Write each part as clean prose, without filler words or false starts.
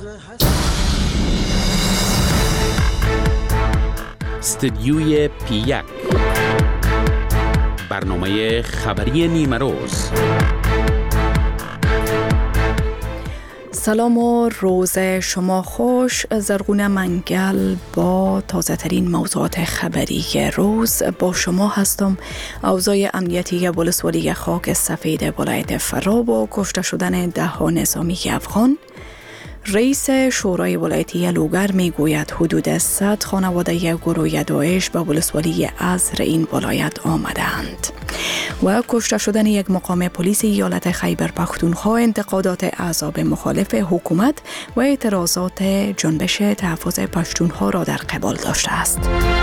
استدیوی P1 برنامه خبری نیمه روز. سلام و روز شما خوش. زرغونه منگل با تازه ترین موضوعات خبری روز با شما هستم. اوضاع امنیتی ولسوالی خاک سفید ولایت فرا با کشته شدن 10 نظامی افغان. رئیس شورای ولایتی لوگر میگوید حدود 100 خانواده گروه داعش به ولسوالی ازر این ولایت آمدند. و کشته شدن یک مقام پلیس ایالت خیبر پختونخوا انتقادات احزاب مخالف حکومت و اعتراضات جنبش تحفظ پشتونخوا را در قبال داشته است.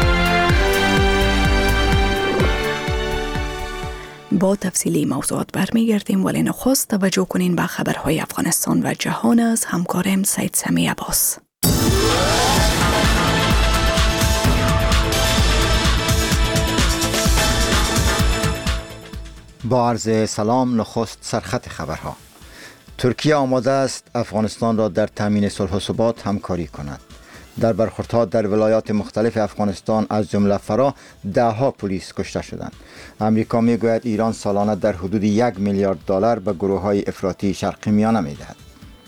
با تفصیلی موضوعات برمیگردیم، ولی نخست توجه کنین به خبرهای افغانستان و جهان از همکارم سید سمی عباس. با عرض سلام، نخست سرخط خبرها. ترکیه آماده است افغانستان را در تامین صلح و ثبات همکاری کند. در برخوردها در ولایات مختلف افغانستان از جمله فرا 10 پلیس کشته شدند. امریکا میگوید ایران سالانه در حدود 1 میلیارد دلار به گروه‌های افراطی شرق میانه میدهد.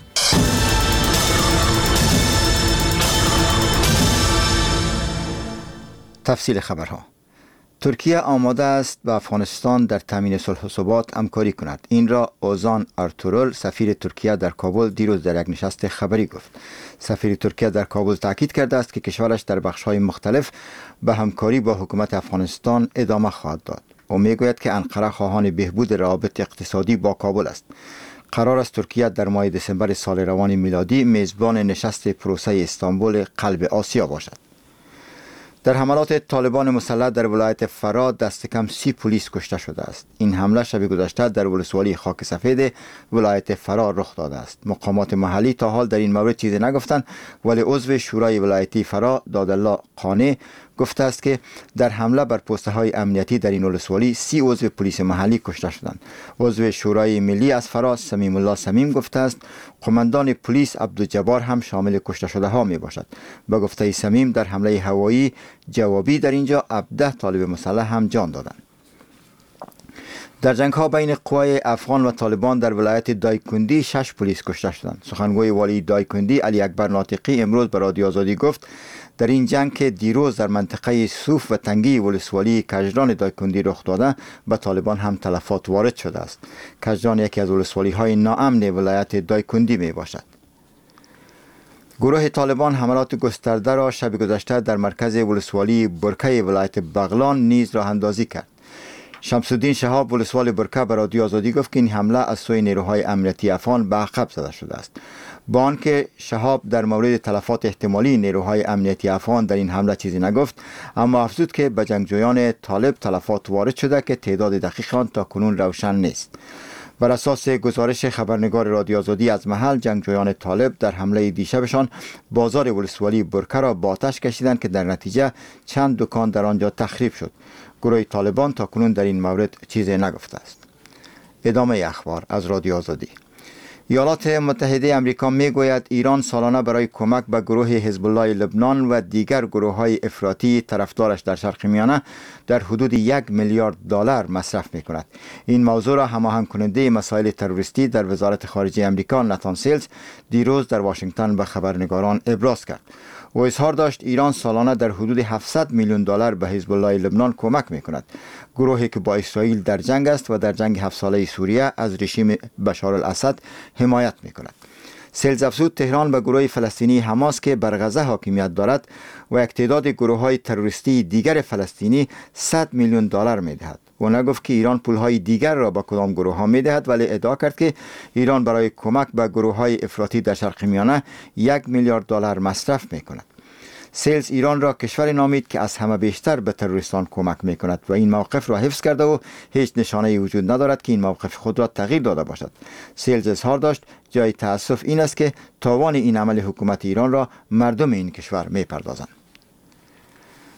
تفصیل خبرها. ترکیه آماده است به افغانستان در تامین صلح و ثبات همکاری کند. این را اوزان ارتورل، سفیر ترکیه در کابل، دیروز در یک نشست خبری گفت. سفیر ترکیه در کابل تاکید کرده است که کشورش در بخش‌های مختلف به همکاری با حکومت افغانستان ادامه خواهد داد. او میگوید که انقره خواهان بهبود روابط اقتصادی با کابل است. قرار است ترکیه در ماه دسامبر سال روان میلادی میزبان نشست پروسه استانبول قلب آسیا باشد. در حملات طالبان مسلح در ولایت فرا دست کم 30 پلیس کشته شده است. این حمله شب گذشته در ولسوالی خاک سفید ولایت فرا رخ داده است. مقامات محلی تا حال در این مورد چیزی نگفتند، ولی عضو شورای ولایتی فرا دادالله قانع گفته است که در حمله بر پست‌های امنیتی در این ولسوالی 30 عضو پلیس محلی کشته شدند. عضو شورای ملی از فرا سمیم الله سمیم گفته است قماندان پلیس عبدالجبار هم شامل کشته شده ها می باشد. به گفته سمیم در حمله هوایی جوابی در اینجا 17 طالب مسلح هم جان دادند. در جنگ ها بین قوای افغان و طالبان در ولایت دایکندی 6 پلیس کشته شدند. سخنگوی والی دایکندی علی اکبر ناطقی امروز به رادیو آزادی گفت در این جنگ که دیروز در منطقه صوف و تنگی ولسوالی کجران دایکندی رخ داده به طالبان هم تلفات وارد شده است. کجران یکی از ولسوالی های ناامن ولایت دایکندی می باشد. گروه طالبان حملات گسترده را شب گذشته در مرکز ولسوالی برکه ولایت بغلان نیز راه اندازی کرد. شمس الدین شهاب ولسوال برکه به رادیو آزادی گفت که این حمله از سوی نیروهای امنیتی افغان به عقب زده شده است. با آنکه شهاب در مورد تلفات احتمالی نیروهای امنیتی افغان در این حمله چیزی نگفت، اما افزود که به جنگجویان طالب تلفات وارد شده که تعداد دقیق آن تا کنون روشن نیست. بر اساس گزارش خبرنگار رادیو آزادی از محل، جنگجویان طالب در حمله دیشبشان بازار ولسوالی برکه را با آتش کشیدند که در نتیجه چند دکان در آنجا تخریب شد. گروه طالبان تا کنون در این مورد چیزی نگفته است. ادامه اخبار از رادیو آزادی. ایالات متحده آمریکا میگوید ایران سالانه برای کمک به گروه حزب الله لبنان و دیگر گروه‌های افراطی طرفدارش در شرق میانه در حدود 1 میلیارد دلار مصرف می‌کند. این موضوع را هماهنگ کننده مسائل تروریستی در وزارت خارجه آمریکا ناتان سیلز دیروز در واشنگتن به خبرنگاران ابراز کرد. او اظهار داشت ایران سالانه در حدود 700 میلیون دلار به حزب الله لبنان کمک می‌کند. گروهی که با اسرائیل در جنگ است و در جنگ 7 ساله سوریه از رژیم بشار الاسد حمایت می‌کند. سیلز افزود تهران به گروه فلسطینی حماس که بر غزه حاکمیت دارد و یک تعداد گروه‌های تروریستی دیگر فلسطینی 100 میلیون دلار می‌دهد. او نگفت که ایران پول‌های دیگر را به کدام گروه‌ها می‌دهد، ولی ادعا کرد که ایران برای کمک به گروه‌های افراطی در شرق میانه 1 میلیارد دلار مصرف می‌کند. سیلز ایران را کشور نامید که از همه بیشتر به تروریستان کمک می‌کند و این موقف را حفظ کرده و هیچ نشانه‌ای وجود ندارد که این موقف خود را تغییر داده باشد. سیلز اظهار داشت جای تأسف این است که تاوان این عمل حکومت ایران را مردم این کشور می‌پردازند.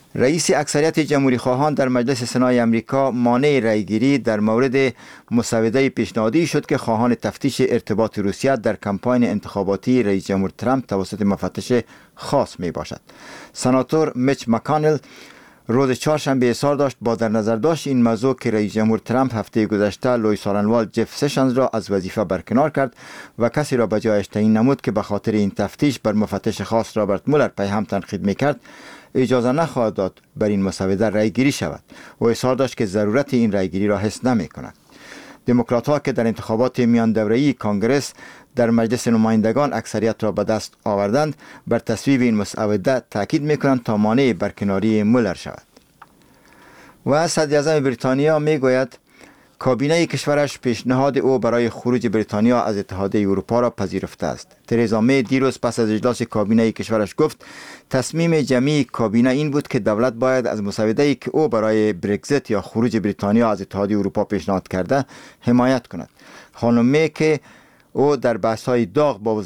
رئیس اکثریت جمهوری خواهان در مجلس سنای امریکا مانع رأیگیری در مورد مسوده پیشنهادی شد که خواهان تفتیش ارتباط روسیه در کمپاین انتخاباتی رئیس جمهور ترامپ توسط مفتش خاص می باشد. سناتور میچ مکانل روز چهارشنبه اظهار داشت با در نظر داشت این موضوع که رئیس جمهور ترامپ هفته گذشته لوی سارنوال جف سشنز را از وظیفه برکنار کرد و کسی را به جایش تعیین نمود که به خاطر این تفتیش بر مفتش خاص رابرت مولر پیهم تنقید میکرد، اجازه نخواهد داد بر این مسوده رأی گیری شود و اظهار داشت که ضرورت این رأی گیری را حس نمی کند. دموکرات ها که در انتخابات میان دوره‌ای کانگرس در مجلس نمایندگان اکثریت را به دست آوردند، بر تصویب این مسوده تاکید میکنند تا مانع برکناری مولر شود. و صدر اعظم بریتانیا میگوید کابینه کشورش پیشنهاد او برای خروج بریتانیا از اتحادیه اروپا را پذیرفته است. ترزا می دیروز پس از اجلاس کابینه کشورش گفت تصمیم جمعی کابینه این بود که دولت باید از مسوده‌ای که او برای برگزیت یا خروج بریتانیا از اتحادیه اروپا پیشنهاد کرده حمایت کند. خانم می که او در بحث‌های داغ با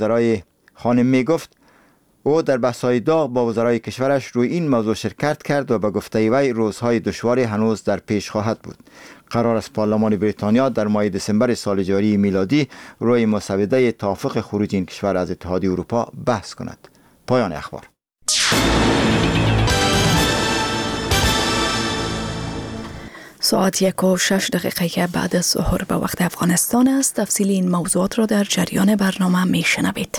وزرای کشورش روی این موضوع شرکت کرد و به گفته وی روزهای دشواری هنوز در پیش خواهد بود. قرار است پارلمان بریتانیا در ماه دسامبر سال جاری میلادی روی مسوده توافق خروج این کشور از اتحادیه اروپا بحث کند. پایان اخبار. ساعت 1:06 بعد از ظهر به وقت افغانستان است. تفصیل این موضوعات را در جریان برنامه میشنوید.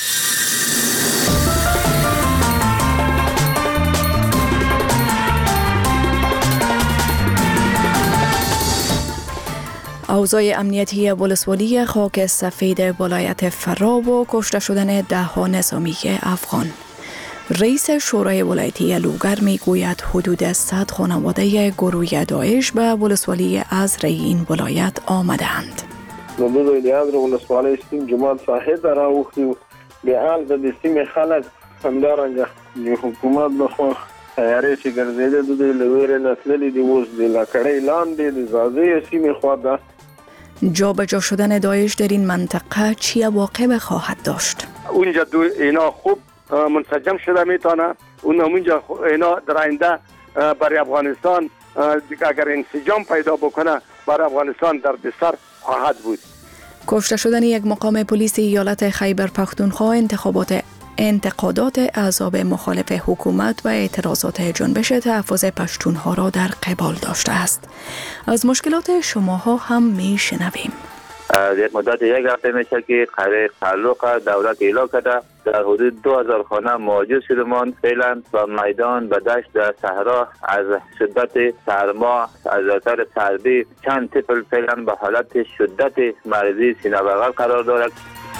اوضاع امنیتی ولسوالی خاک سفید ولایت فرا و کشته شدن 10 نظامی افغان. رئیس شورای ولایتی لوگر می گوید حدود 100 خانواده گروه داعش به ولسوالی ازری این ولایت آمدند. نموذج ازری ولسوالی سیم جماعت صاحب را وختو به حال د سیم خلک همدارنګه حکومت بخو تیاری چې ګرځیدل د لویر نسلې دی اوس د لکړې لاندې د زازې سیم خواده. جابجا شدن داعش در این منطقه چی واقع خواهد داشت؟ اونجا اینا خوب منسجم شده میتونه. اونجا اینا در آینده برای افغانستان اگر انسجام پیدا بکنه برای افغانستان در بسر خواهد بود. کشته شدن یک مقام پلیس ایالت خیبر پختونخوا انتقادات احزاب مخالف حکومت و اعتراضات جنبش تحفظ پشتونها را در قبال داشته است. از مشکلات شماها هم میشنویم. یک مدت یک هفته میشه که قرار تعلق دولت اعلام کرده در حدود 2000 خانه موجود شدمان. فعلا با میدان به دشت در صحرا از شدت سرما از اثر سردی چند طفل فعلا به حالت شدت مریضی سینه بغل قرار دارد.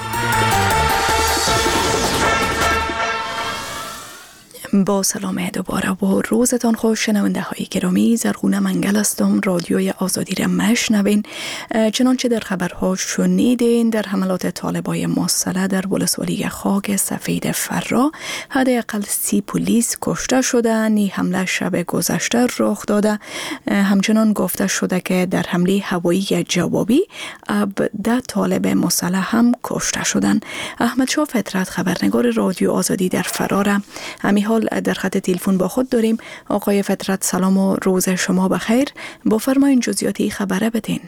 با سلام دوباره و روزتان خوش شنونده های گرامی. زرغونه منگل هستم. رادیوی آزادی را مشنوین. چنانچه در خبرها شنیدین، در حملات طالبای مسلح در ولسوالی خاک سفید فرا حداقل 30 پلیس کشته شدند. این حمله شب گذشته رخ داده. همچنان گفته شده که در حمله هوایی جوابی 10 طالب مسلح هم کشته شدند. احمد شاه فطرت خبرنگار رادیو آزادی در فرار همین در خط تلفن با خود داریم. آقای فطرت سلام و روز شما بخیر. بفرمایید جزئیاتی خبره بدین.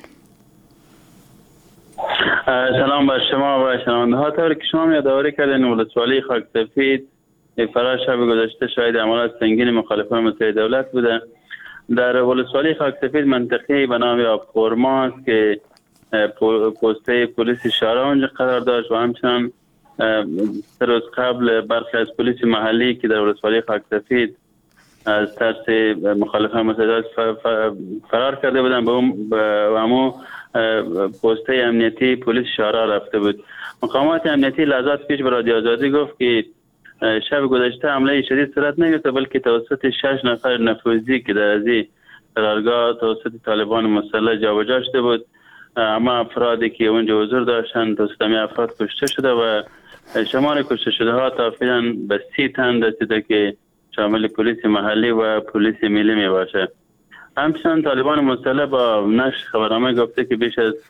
سلام بر شما و شنونده ها. طوری که شما یادآوری کردین ولسوالی خاک سفید فرا شب گذشته شاهد حملات سنگین مخالفان مسلح دولت بوده. در ولسوالی خاک سفید منطقه‌ای به نام آبخورما است که پسته پلیس شارع اونجا قرار داشت و همچنان 3 روز قبل برخی از پلیس محلی که در ولسوالی خاک سفید از ترس مخالفان مسلح فرار کرده بودند به همون پسته امنیتی پلیس شارع رفته بود. مقامات امنیتی لحظات پیش به رادیو آزادی گفت که شب گذشته حمله شدید صورت نگرفت، بلکه توسط 6 نفر نفوذی که در از قرارگاه توسط طالبان مسلح جابجا شده بود. اما افرادی که اونجا حضور داشتند توسط همین افراد کشته شده و شمار کشته شده ها تا فعلا به 30 تن رسیده که شامل پلیس محلی و پلیس ملی می باشه. همچنان طالبان مسلح با نشر خبرنامه گفته که بیش از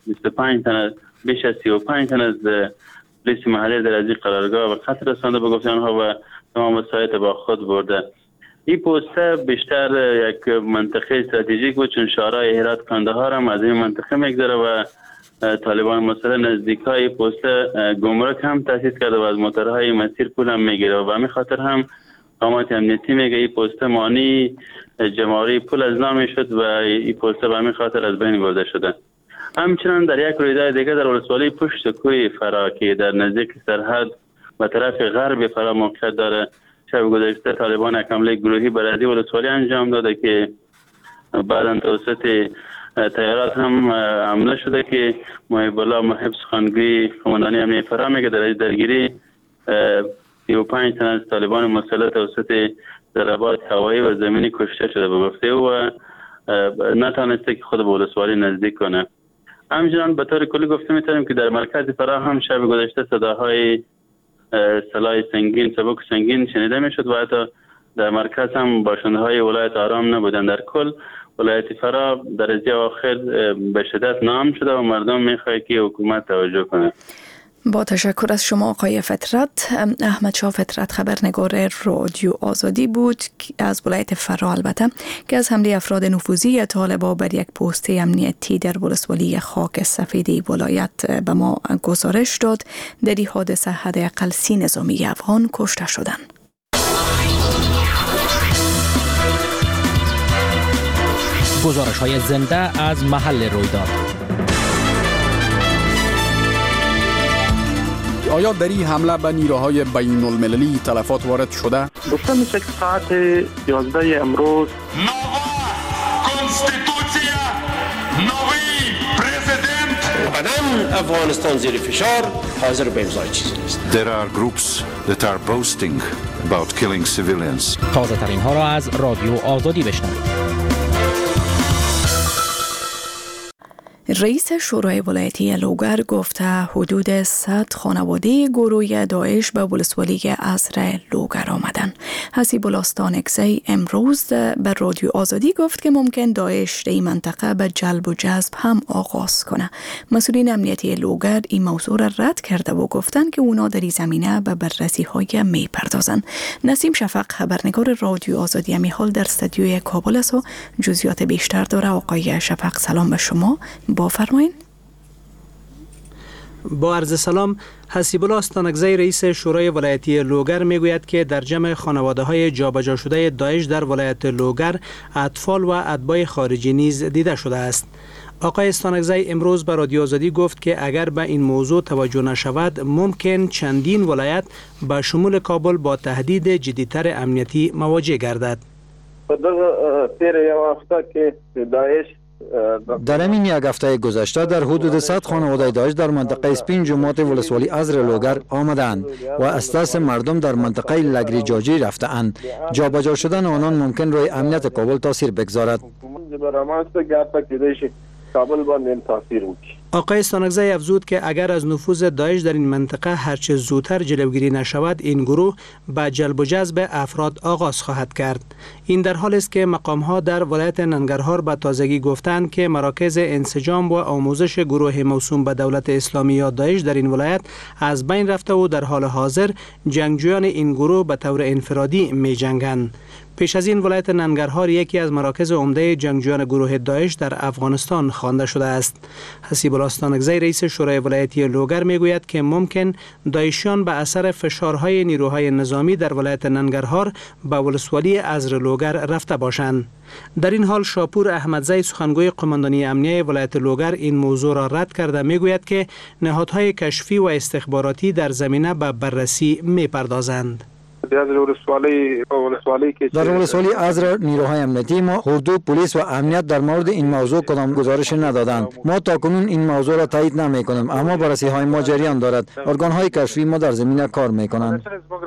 35 تن از پلیس محلی در از قرارگاه و قتل رسانده به گفته آنها و تمام وسایط با خود برده. این پوسته بیشتر یک منطقه استراتژیک بود، چون شورای هرات کندهار هم از این منطقه میگذره و طالبان مثلا نزدیکای پوسته گمرک هم تاسیس کرده و از موتورهای مسیر پول هم میگیره و به همین خاطر هم قامت امنیتی میگه این پوسته مانی جمهوری پول از نام شد و این پوسته به همین خاطر از بین برده شده. همچنان در یک رویداد دیگه در ولسوالی پشت کوی فرا که در نزدیک سرحد و طرف غرب فرا موقعیت داره، شب گذشته طالبان یک حمله گروهی بر اهالی ولسوالی انجام داده که بعدا توسط تیارات هم حمله شده که محب الله محب سخنگوی قماندانی امنیت فرا میگه در درگیری 35 تن از طالبان مسلح توسط ضربات هوایی و زمینی کشته شده به گفته و نتونسته که خود به ولسوالی نزدیک کنه. همچنان به طور کلی گفته میتونیم که در مرکز فرا هم شب گذشته صداهای سلاح سنگین، سبک سنگین شنیده میشد و حتی در مرکز هم باشنده های ولایت آرام نبودن. در کل ولایت فرا درجه آخر به شدت نام شده و مردم میخواد که حکومت توجه کنه. با تشکر از شما آقای فطرت. احمد شاه فطرت خبرنگار رادیو آزادی بود از ولایت فرا، البته که از حمله افراد نفوذی طالبان بر یک پست امنیتی در ولسوالی خاک سفید ولایت به ما گزارش داد. در این حادثه حداقل 30 نظامی افغان کشته شدند. گزارش‌های زنده از محل رویداد. آیا در این حمله به نیروهای بین المللی تلفات وارد شده؟ گفته میشه که ساعت 11 امروز قدم افغانستان زیر فشار حاضر به امضای چیزی نیست. There are groups that are boasting about killing civilians. تازه ترین ها را از رادیو آزادی بشنوید. رئیس شورای ولایتی لوگر گفته حدود 100 خانواده گروه داعش به ولسوالی عصر لوگر آمدن. حسیب الله استانکزی امروز به رادیو آزادی گفت که ممکن داعش در این منطقه به جلب و جذب هم آغاز کنه. مسئولین امنیتی لوگر این موضوع را رد کرده و گفتن که اونا در این زمینه به بررسی های می پردازن. نسیم شفق خبرنگار رادیو آزادی همی حال در استودیوی کابل است و جزئیات بیشتر داره. آقای شفق سلام به شما. بفرمایید. با عرض سلام، حسیب الله استانکزی رئیس شورای ولایتی لوگر میگوید که در جمع خانواده‌های جابجا شده داعش در ولایت لوگر اطفال و اتباع خارجی نیز دیده شده است. آقای استانکزی امروز به رادیو آزادی گفت که اگر به این موضوع توجه نشود ممکن چندین ولایت به شمول کابل با تهدید جدی‌تر امنیتی مواجه گردد. در همین یک هفته گذشته در حدود 100 خانواده داعش در منطقه سپین جماعت ولسوالی عزر لوگر آمدند و از دست مردم در منطقه لگری جاجی رفتند. جابجا شدن آنان ممکن روی امنیت کابل تاثیر بگذارد. آقای استانکزی افزود که اگر از نفوذ داعش در این منطقه هرچه زودتر جلوگیری نشود این گروه به جلب و جذب افراد آغاز خواهد کرد. این در حالی است که مقام‌ها در ولایت ننگرهار به تازگی گفتند که مراکز انسجام و آموزش گروه موسوم به دولت اسلامی یا داعش در این ولایت از بین رفته و در حال حاضر جنگجویان این گروه به طور انفرادی می‌جنگند. پیش از این ولایت ننگرهار یکی از مراکز عمده جنگجویان گروه داعش در افغانستان خوانده شده است. حسیب الله استانکزی رئیس شورای ولایتی لوگر میگوید که ممکن داعشیان به اثر فشارهای نیروهای نظامی در ولایت ننگرهار به ولسوالی عزر لوگر رفته باشند. در این حال شاپور احمدزی سخنگوی قماندانی امنیه ولایت لوگر این موضوع را رد کرده میگوید که نهادهای کشفی و استخباراتی در زمینه به بررسی میپردازند. در ولسوالی عزر نیروهای امنیتی ما اردو، پلیس و امنیت در مورد این موضوع کدام گزارش ندادند. ما تاکنون این موضوع را تایید نمی کنیم، اما بررسی های ما جریان دارد. ارگان های کشفی ما در زمینه کار می کنند.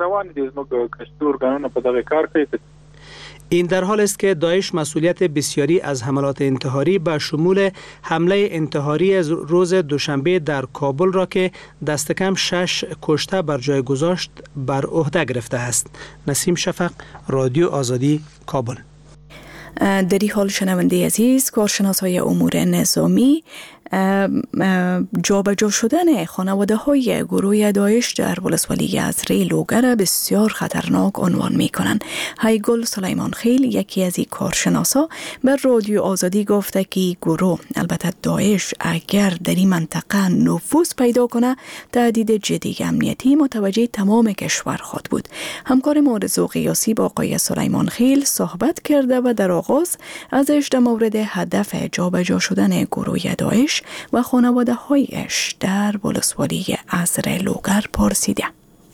این در حال است که داعش مسئولیت بسیاری از حملات انتحاری به شمول حمله انتحاری روز دوشنبه در کابل را که دست کم 6 کشته بر جای گذاشت بر عهده گرفته است. نسیم شفق، رادیو آزادی، کابل. در این حال شنونده عزیز، کارشناسای امور نظامی جابجا شدن خانواده های گروه داعش در ولسوالی ازره لوگر بسیار خطرناک عنوان می کنند. هیگل سلیمان خیل، یکی از این کارشناسا، بر رادیو آزادی گفته که گروه، البته داعش، اگر در این منطقه نفوذ پیدا کنه تهدید جدی امنیتی متوجه تمام کشور خواهد بود. همکار ما رضا قیاسی با آقای سلیمان خیل صحبت کرده و در آغاز ازش در مورد هدف جابجا شدن گروه داعش و خانواده هایش در ولسوالی ازره لوگر پرسیده.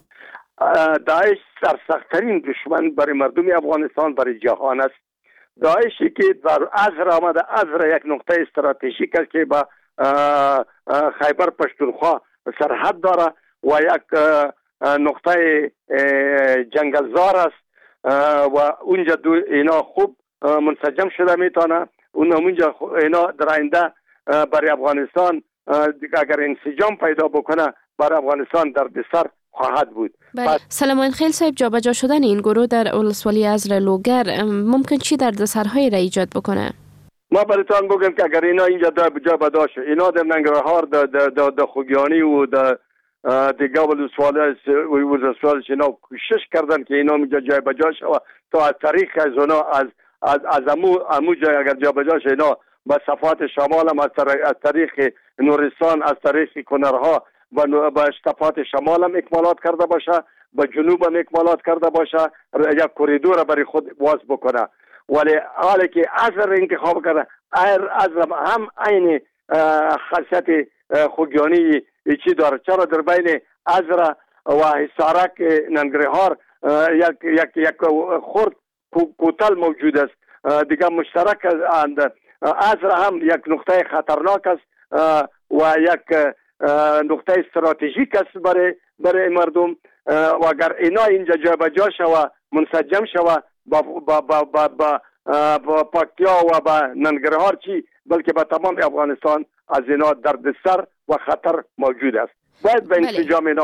داعش سرسخت‌ترین دشمن برای مردم افغانستان، برای جهان است. داعشی که در ازره آمده، ازره یک نقطه استراتژیک است که با خیبر پشتونخوا سرحد داره و یک نقطه جنگلزار است و اونجا اینا خوب منسجم شده میتونه. اونجا اینا در آینده برای افغانستان اگر انسجام پیدا بکنه برای افغانستان دردسر خواهد بود. سلیمان خیل صاحب، جابجا شدن این گروه در ولسوالی ازره لوگر ممکن چی دردسرهایی را ایجاد بکنه؟ ما براتون بگم که اگر اینا اینجا جابجا شد، اینا در ننگرهار در خوگیانی و در دیگه ولسوالی اینا کوشش کردن که اینا اینجا جابجا شد تا از طریق از اونا از امو جای اگر جابجا شد اینا با صفات شمال هم از طریق نورستان، از طریق کنرها و با صفات شمال هم اکمالات کرده باشه، با جنوب هم اکمالات کرده باشه، یک کوریدور برای خود باز بکنه. ولی حالی که ازر انتخاب کرده، ازر هم عین خاصیت خوگیانی چی داره. چرا در بین ازر و حصارک ننگرهار یک خرد کوتل موجود است. دیگه مشترک ازر هم یک نقطه خطرناک است و یک نقطه استراتژیک است برای مردم و اگر اینا اینجا جابجا شود، منسجم شود با پکتیا و با ننگرهار چی، بلکه با تمام افغانستان از اینا دردسر و خطر موجود است. باید به انسجام اینا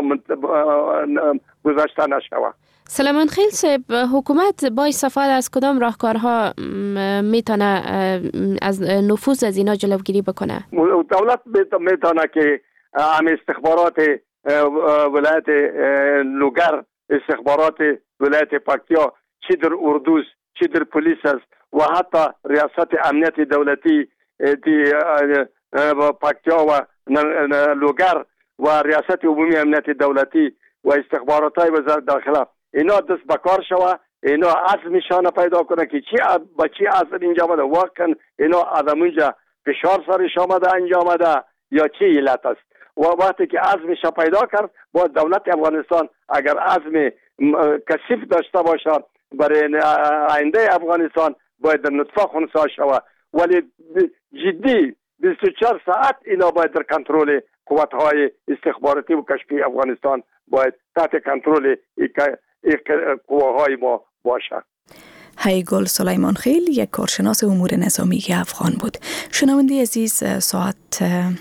گذاشته نشود. سلیمان خیل صاحب، حکومت با استفاده از کدام راهکارها میتونه از نفوذ از اینا جلوگیری بکنه؟ دولت میتونه که هم استخبارات ولایت لوگر، استخبارات ولایت پکتیا، چی در اردوز، چی در پلیس است و حتی ریاست امنیت دولتی پکتیا و لوگر و ریاست عمومی امنیت دولتی و استخبارات های وزارت داخله، اینا دست بکار شوه، اینا عزمشان پیدا کنه که با چی عزم اینجا آمده، واقعا اینا آدم اینجا فشار سرش آمده انجام آمده یا چی علت است. و وقتی که عزمش پیدا کرد، با دولت افغانستان اگر عزم کثیف داشته باشه برای آینده افغانستان، باید در نطفه خونسا شود. ولی جدی 24 ساعت اینا باید در کنترل قوت‌های استخباراتی و کشفی افغانستان باید تحت کنترل قواهای ما باشه. هیگل سلیمان خیل، یک کارشناس امور نظامی افغان بود. شنونده عزیز، ساعت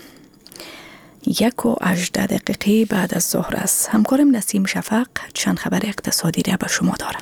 1:18 بعد از ظهر است. همکارم نسیم شفق چند خبر اقتصادی را به شما دارم.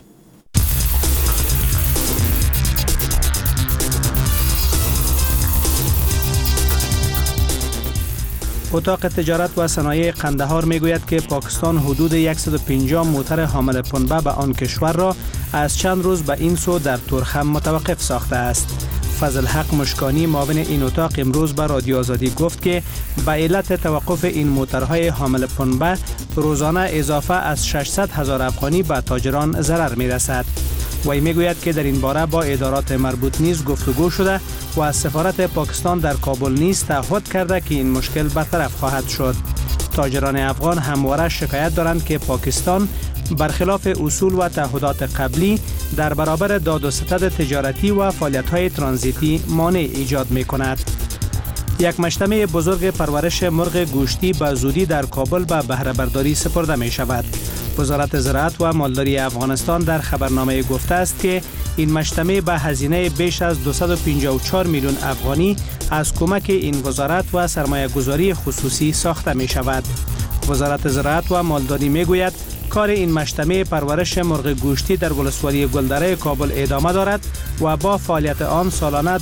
اتاق تجارت و صنایع قندهار میگوید که پاکستان حدود 150 موتر حامل پنبه به آن کشور را از چند روز به این سو در تورخم متوقف ساخته است. فضل حق مشکانی، معاون این اتاق، امروز به رادیو آزادی گفت که به علت توقف این موترهای حامل پنبه روزانه اضافه از 600,000 افغانی به تاجران ضرر میرسد. وی میگوید که در این باره با ادارات مربوط نیز گفتگو شده و از سفارت پاکستان در کابل نیز تعهد کرده که این مشکل برطرف خواهد شد. تاجران افغان همواره شکایت دارند که پاکستان برخلاف اصول و تعهدات قبلی در برابر داد و ستد تجارتی و فعالیت‌های ترانزیتی مانع ایجاد می‌کند. یک مجتمع بزرگ پرورش مرغ گوشتی به زودی در کابل به بهره برداری سپرده می شود. وزارت زراعت و مالداری افغانستان در خبرنامه گفته است که این مجتمع به هزینه بیش از 254 میلیون افغانی از کمک این وزارت و سرمایه گذاری خصوصی ساخته می شود. وزارت زراعت و مالداری می گوید کار این مجتمع پرورش مرغ گوشتی در ولسوالی گلدره کابل ادامه دارد و با فعالیت آن سالانه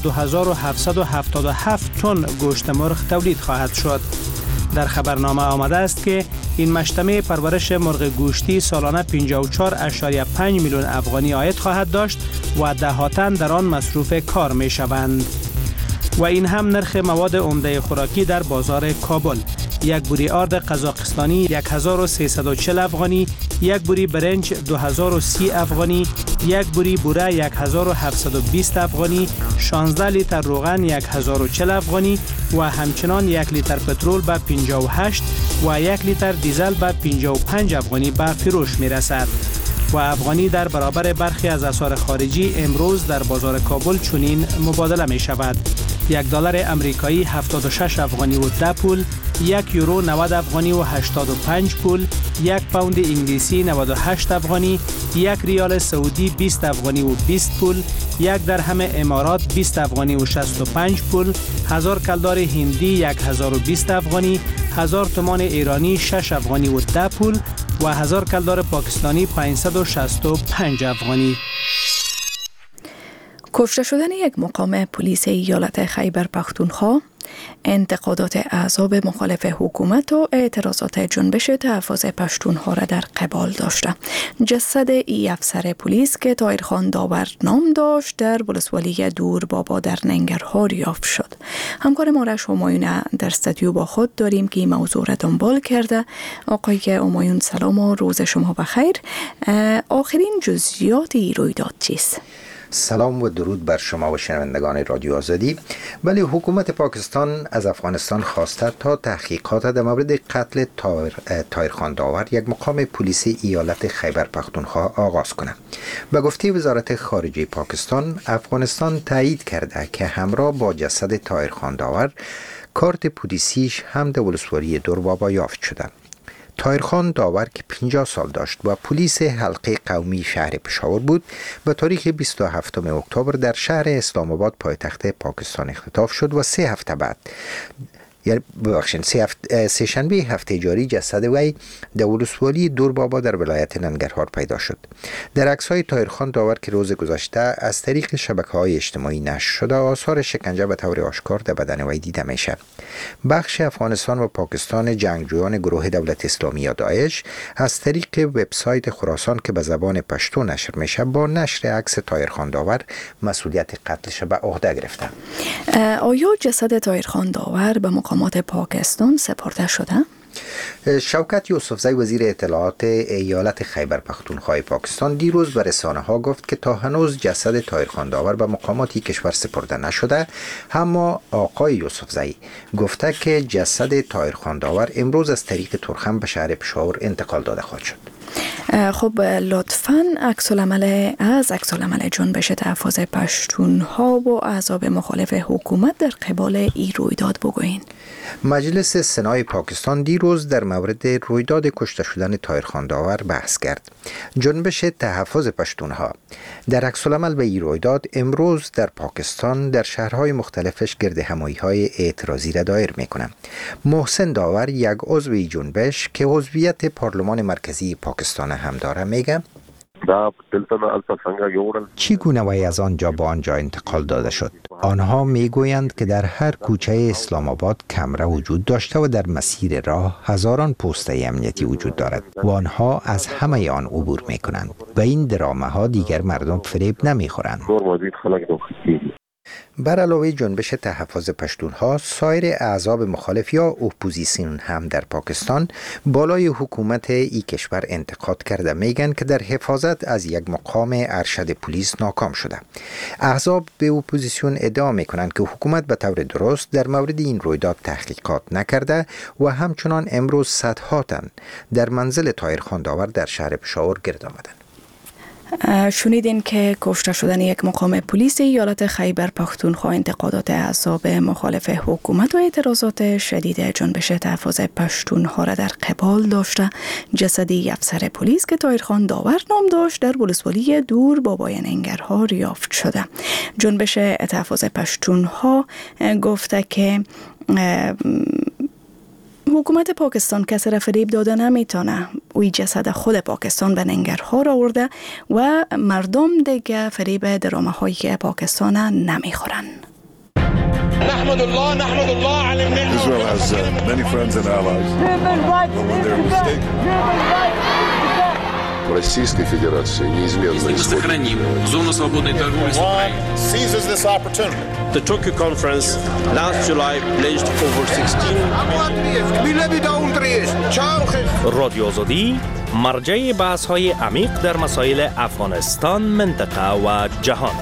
2777 تن گوشت مرغ تولید خواهد شد. در خبرنامه آمده است که این مجتمع پرورش مرغ گوشتی سالانه 54.5 میلیون افغانی عاید خواهد داشت و دهاتاً در آن مصروف کار می شوند. و این هم نرخ مواد عمده خوراکی در بازار کابل. یک بوری آرد قزاقستانی 1340 افغانی، یک بوری برنج 2030 افغانی، یک بوری بوره 1720 افغانی، 16 لیتر روغن 1040 افغانی و همچنان 1 لیتر پترول به 58 و 1 لیتر دیزل به 55 افغانی به فروش می رسد. و افغانی در برابر برخی از اسعار خارجی امروز در بازار کابل چنین مبادله می شود. $1 امریکایی 76 افغانی و 10 پول، 1 یورو 90 افغانی و 85 پول، 1 پوند انگلیسی 98 افغانی، 1 ریال سعودی 20 افغانی و 20 پول، 1 درهم امارات 20 افغانی و 65 پول، 1000 کلدار هندی 1020 افغانی، 1000 تومان ایرانی 6 افغانی و 10 پول و 1000 کلدار پاکستانی 565 افغانی. کشته شدن یک مقام پلیس ایالت خیبر پختونخوا، انتقادات احزاب مخالف حکومت و اعتراضات جنبش تحفظ پشتونخوا را در قبال داشته. جسد ای افسر پلیس که طاهرخان داور نام داشت در ولسوالی دور بابا در ننگرهار یافت شد. همکار ما را همایون در استودیو با خود داریم که این موضوع را دنبال کرده. آقای همایون سلام و روز شما بخیر. آخرین جزئیات این رویداد چیست؟ سلام و درود بر شما و شنوندگان رادیو آزادی. ولی حکومت پاکستان از افغانستان خواسته تا تحقیقات در مورد قتل طاهرخان داور یک مقام پلیس ایالت خیبر پختونخوا آغاز کنه. به گفته وزارت خارجه پاکستان، افغانستان تایید کرده که همراه با جسد طاهرخان داور کارت پلیسیش هم در ولسوالی دور بابا یافت شده. طاهرخان داور که 50 سال داشت و پلیس حلقه قومی شهر پشاور بود، به تاریخ 27 اکتبر در شهر اسلام آباد پایتخت پاکستان اختطاف شد و 3 هفته بعد، یعنی سه شنبه هفته جاری، جسد وی در ولسوالی دور بابا در ولایت ننگرهار پیدا شد. در عکس‌های طاهرخان داور که روز گذشته از طریق شبکه‌های اجتماعی نشر شده، آثار شکنجه به طور آشکار در بدن وی دیده میشه. بخش افغانستان و پاکستان جنگجویان گروه دولت اسلامی یا داعش از طریق وبسایت خراسان که به زبان پشتو نشر میشه، با نشر عکس طاهرخان داور مسئولیت قتلش به عهده گرفته. آیا جسد طاهرخان داور به مقامات پاکستان سپرده شده؟ شوکت یوسفزی وزیر اطلاعات ایالت خیبر پختونخوا پاکستان دیروز به رسانه ها گفت که تا هنوز جسد طاهرخان داور به مقامات کشور سپرده نشده، اما آقای یوسفزی گفته که جسد طاهرخان داور امروز از طریق ترخم به شهر پشاور انتقال داده خواهد شد. خب لطفاً عکس العمل جنبش تحفظ پشتونها و احزاب مخالف حکومت در قبال این رویداد بگوین. مجلس سنای پاکستان دیروز در مورد رویداد کشته شدن طاهرخان داور بحث کرد. جنبش تحفظ پشتونها در عکس العمل به این رویداد امروز در پاکستان در شهرهای مختلفش گرد همایی‌های اعتراضی را دایر میکنه. محسن داور، یک عضو جنبش که عضویت پارلمان مرکزی پاکستان هم داره، میگه چگونه وی از آنجا به آنجا انتقال داده شد. آنها میگویند که در هر کوچه اسلام آباد کمره وجود داشته و در مسیر راه هزاران پوسته امنیتی وجود دارد و آنها از همه آن عبور میکنند و این درامه ها دیگر مردم فریب نمیخورند. بر علاوه جنبش تحفظ پشتونها، سایر احزاب مخالف یا اپوزیسیون هم در پاکستان بالای حکومت ای کشور انتقاد کرده، میگن که در حفاظت از یک مقام ارشد پلیس ناکام شده. احزاب به اپوزیسیون ادعا میکنند که حکومت به طور درست در مورد این رویداد تحقیقات نکرده و همچنان امروز صدها تن در منزل طاهرخان داور در شهر پشاور گرد آمدند. شنیدین که کشته شدن یک مقام پلیس ایالت خیبر پختونخوا انتقادات احزاب مخالف حکومت و اعتراضات شدید جنبش تحفظ پشتونها را در قبال داشته. جسدی افسر پلیس که طاهرخان داور نام داشت در ولسوالی دور بابای ننگرهار یافت شده. جنبش تحفظ پشتونها گفته که حکومت پاکستان کسی را فریب داده نمیتونه. وی جسد خود پاکستان به ننگرهار آورده و مردم دیگه فریب درامه های پاکستان نمیخورن. نحمد الله على النعمة. Israel has many friends and allies. When they're mistaken. Российской Федерации неизменно сохраним зону свободной торговли с Украиной. Seizes this opportunity. The Tokyo conference last July pledged over 16 رادیو آزادی مرجع بحث‌های عمیق در مسائل افغانستان، منطقه و جهان.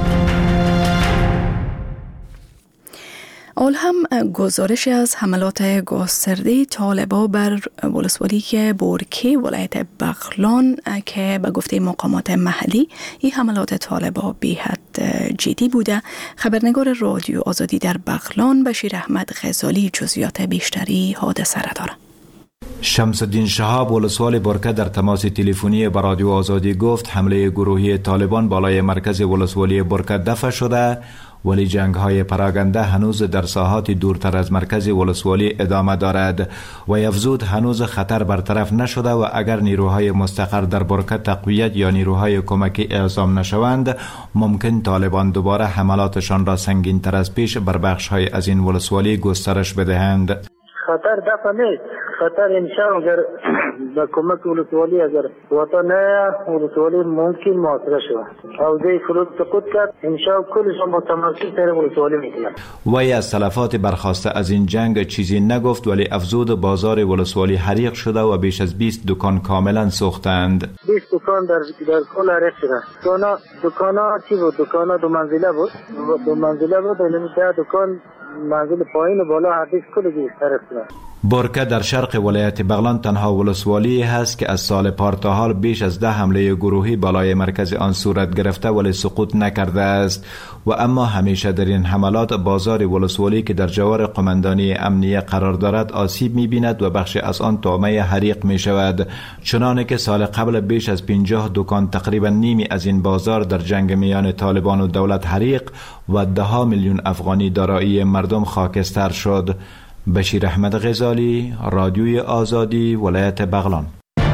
اول هم گزارش از حملات گسترده طالبان بر ولسوالی بورکی ولایت بغلان که به گفته مقامات محلی این حملات طالبان بی‌حد جدی بوده. خبرنگار رادیو آزادی در بغلان بشیر احمد غزالی جزئیات بیشتری حادثه را دارد. شمس الدین شهاب ولسوال برکه در تماس تلفنی با رادیو آزادی گفت حمله گروهی طالبان بالای مرکز ولسوالی برکه دفع شده، ولی جنگ های پراگنده هنوز در ساحات دورتر از مرکز ولسوالی ادامه دارد و افزود هنوز خطر برطرف نشده و اگر نیروهای مستقر در برکه تقویت یا نیروهای کمکی اعزام نشوند ممکن طالبان دوباره حملاتشان را سنگین تر از پیش بر بخش های از این ولسوالی گسترش بدهند. خطر دفع نیست، خطر انشاء اگر با کمک ولسوالی اگر وطن ولسوالی ممکن محاصره شود او دی فلوت سقوط کرد انشاء کلشان با تمرکز سر ولسوالی میکنند. وی از تلفات برخاسته از این جنگ چیزی نگفت ولی افزود بازار ولسوالی حریق شده و بیش از 20 دکان کاملا سوختند. 20 دکان در کل حریق شده. دکانا چی بود؟ دکانا دو منزله بود. یعنی 10 دکان منزل پایین و بالا هر دیس کلگی حریق شده. برکه در شرق ولایت بغلان تنها ولسوالی هست که از سال پار تا حال بیش از 10 حمله گروهی بالای مرکز آن صورت گرفته ولی سقوط نکرده است و اما همیشه در این حملات بازار ولسوالی که در جوار قماندانی امنیه قرار دارد آسیب می‌بیند و بخشی از آن طعمه حریق می‌شود، چنانه که سال قبل بیش از 50 دکان تقریبا نیمی از این بازار در جنگ میان طالبان و دولت حریق و 10 میلیون افغانی دارایی مردم خاکستر شد. بشیر احمد غزالی، رادیوی آزادی، ولایت بغلان.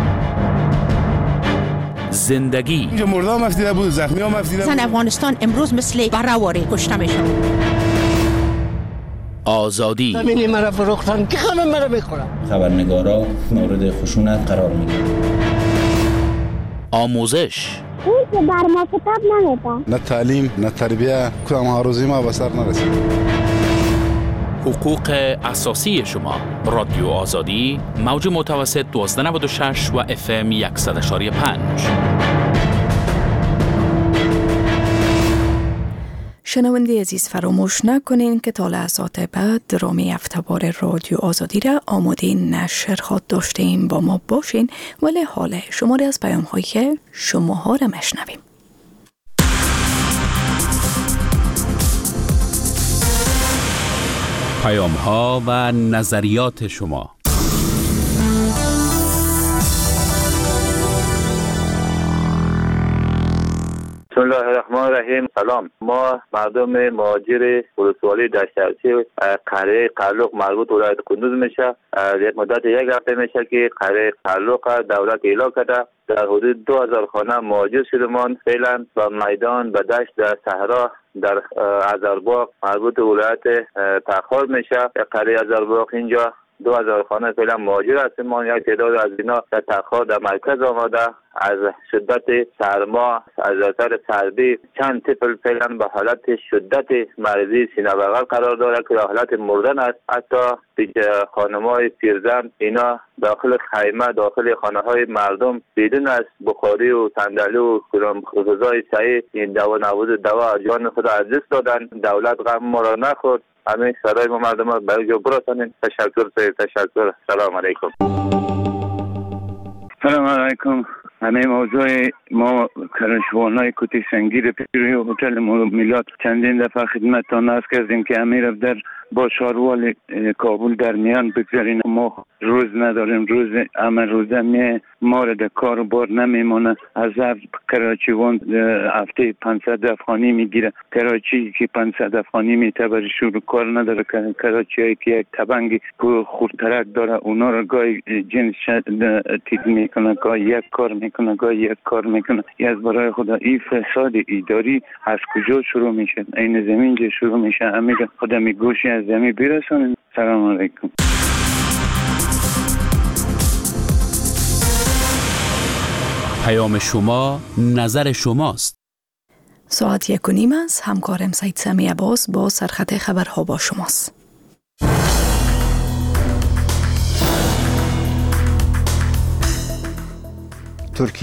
زندگی اینجا مردا هم افتیده بود، زخمی هم افتیده بود. زن افغانستان امروز مثل برآوری کشته میشن. آزادی همینی مرا فروختن که خانم مرا میخورن. خبرنگارا مورد خشونت قرار میگیرن. آموزش اون که بر ما کتاب نمیده. نه تعلیم، نه تربیه، کدام هاروزی ما به سر نرسید. حقوق اساسی شما. رادیو آزادی موج متوسط 1296 و FM 100.5. شنونده عزیز فراموش نکنین که تا لحظات بعد درامه هفته‌وار رادیو آزادی را آماده نشر خواهد داشتیم. با ما باشین ولی حالا شماری از پیام هایی که شماها را مشنویم. پیام ها و نظریات شما. بسم الله الرحمن الرحیم. سلام. ما مردم مهاجر ولسوالی دشت‌ارچی قریه قلوق مربوط ولایت کندوز میشه. یک مدت یک هفته میشه که قریه قلوق دولت اعلام کرده در حدود 2000 خانه مهاجر شدمان فعلا و میدان به دشت در صحرا در ازرباغ مربوط ولایت تخار میشه. قریه ازرباغ اینجا 2000 خانه فعلا مهاجر هستیم. ما یک تعداد از اینا در تخار در مرکز آمده از شدت سرما از اثر سردی چند طفل فعلا به حالت شدت مریضی سینه بغل قرار داره که حالت مردن است. حتی خانم‌های پیرزن اینا داخل خیمه داخل خانه‌های مردم بدون از بخاری و صندلی و غذای صحیح این دوا نبود دوا جان خود از دست دادن. دولت غم ما را نخورد. همین صدای ما مردم را برای جو برسانیم. تشکر. سلام علیکم. سلام علیکم. همه موضوع ما کرشوانای کتی سنگیر پیری و هتل میلاد چندین دفعه خدمتتان عرض کردیم که امیر در با شاروال کابل در میان بگذارین. ما روز نداریم، روزه ما را در کار و بار نمیمونه. از کراچیوان هفته 500 افغانی میگیره. کراچی که 500 افغانی میته برای شروع کار نداره. کراچی هایی که یک تبنگ خورترک داره اونا را گاهی جنس تیز میکنه، گاهی یک کار میکنه، گاهی یک کار میکنه. از برای خدا این فساد اداری از کجا شروع میشه؟ این زمین جه شروع میشه. امید خدا می گوشی از زمین برسونیم. سلام علیکم. پیام شما نظر شماست. ساعت 1:30 است. همکارم سید سمی عباس با سرخط خبرها با شماست. ترکیه